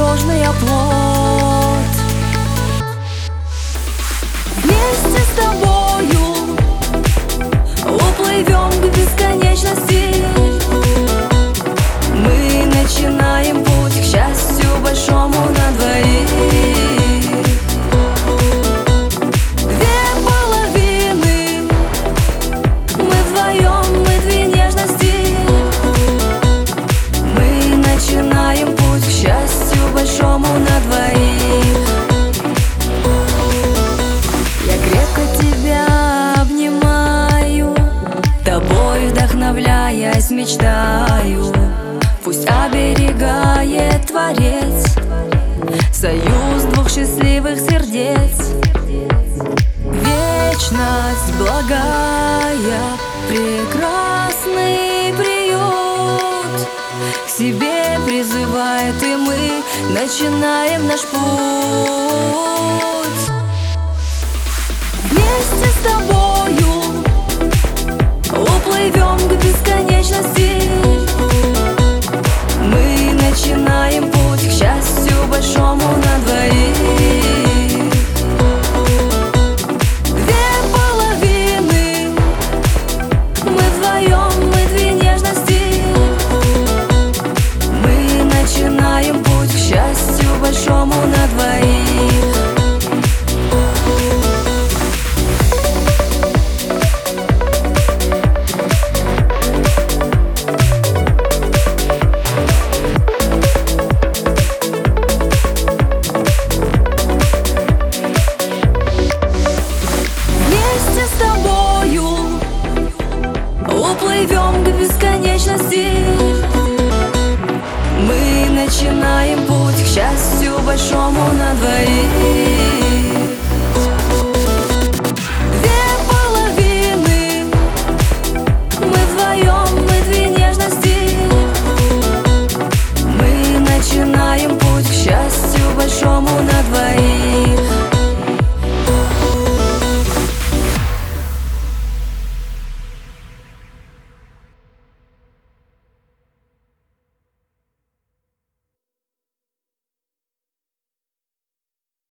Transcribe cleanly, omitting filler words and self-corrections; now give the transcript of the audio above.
надежный оплот. Вместе с тобою уплывем к бесконечности. Мы начинаем путь к счастью большому на двоих. Две половины, мы вдвоем, мы две нежности. Мы начинаем путь к счастью большому на двоих. Я крепко тебя обнимаю, тобой вдохновляясь мечтаю. Пусть оберегает Творец союз двух счастливых сердец. Вечность благая, прекрасный приют к себе призывает, и мы начинаем наш путь. Вместе с тобою уплывем к бесконечности. Мы начинаем путь к счастью большому на двоих. Две половины, мы вдвоем, мы две нежности. Мы начинаем путь к счастью большому на двоих. Уплывем к бесконечности. Мы начинаем путь к счастью большому на двоих.